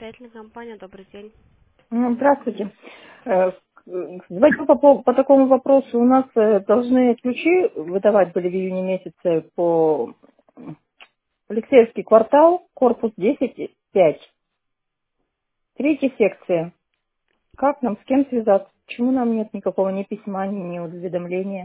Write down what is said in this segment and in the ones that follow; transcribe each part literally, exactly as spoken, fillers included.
Строительная компания, добрый день. Ну, здравствуйте. Э, Звоню по, пов- по такому вопросу. У нас э, должны ключи выдавать были в июне месяце по Алексеевский квартал, корпус десять пять, третья секция. Как нам, с кем связаться? Почему нам нет никакого ни письма, ни, ни уведомления?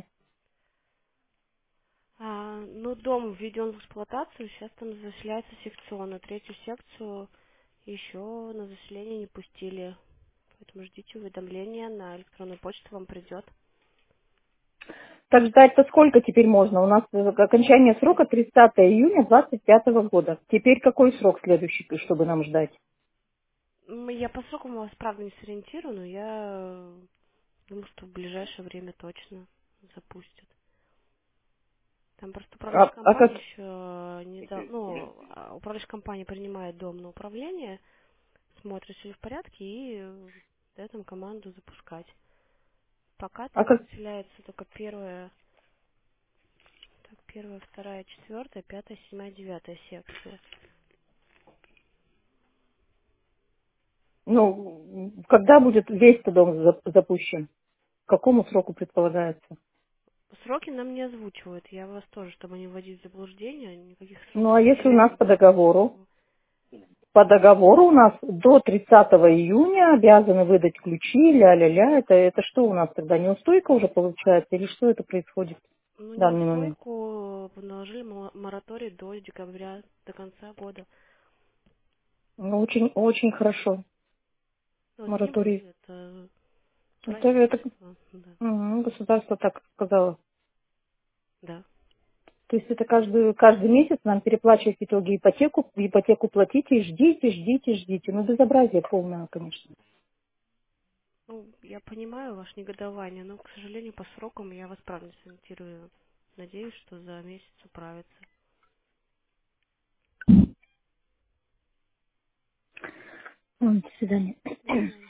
А, ну, дом введен в эксплуатацию, сейчас там заселяется секционно. Третью секцию еще на заселение не пустили. Поэтому ждите уведомления, на электронную почту вам придет. Так ждать-то сколько теперь можно? У нас э, окончание срока тридцатого июня двадцать пятого года. Теперь какой срок следующий, чтобы нам ждать? М, Я по срокам вас, правда, не сориентирую, но я думаю, что в ближайшее время точно запустят. Там просто А, управляющая а как? компания еще не дал, ну, а, управляющая компания принимает дом на управление, смотрит, все ли в порядке и э, дает им команду запускать. Пока А там как? заселяется только первая, так, первая, вторая, четвертая, пятая, седьмая, девятая секция. Ну, когда будет весь этот дом за- запущен? К какому сроку предполагается? Сроки нам не озвучивают. Я вас тоже, чтобы не вводить в заблуждение, никаких Ну, сроков, а к если у нас сожалению, по не договору? озвучиваю. По договору у нас до тридцатого июня обязаны выдать ключи, ля-ля-ля. Это, это что у нас тогда, неустойка уже получается? Или что это происходит Ну, в данный момент? неустойку наложили мо- мораторий до декабря, до конца года. Ну, очень, очень хорошо. Ну, Мораторий. деньги это Это, это правительство, да. мгм, государство так сказало. Да. То есть это каждый, каждый месяц нам переплачивать в итоге ипотеку, ипотеку платите и ждите, ждите, ждите. Ну, безобразие полное, конечно. Ну, я понимаю ваше негодование, но, к сожалению, по срокам я вас правильно сориентирую. Надеюсь, что за месяц управится. Ой, до свидания. До свидания.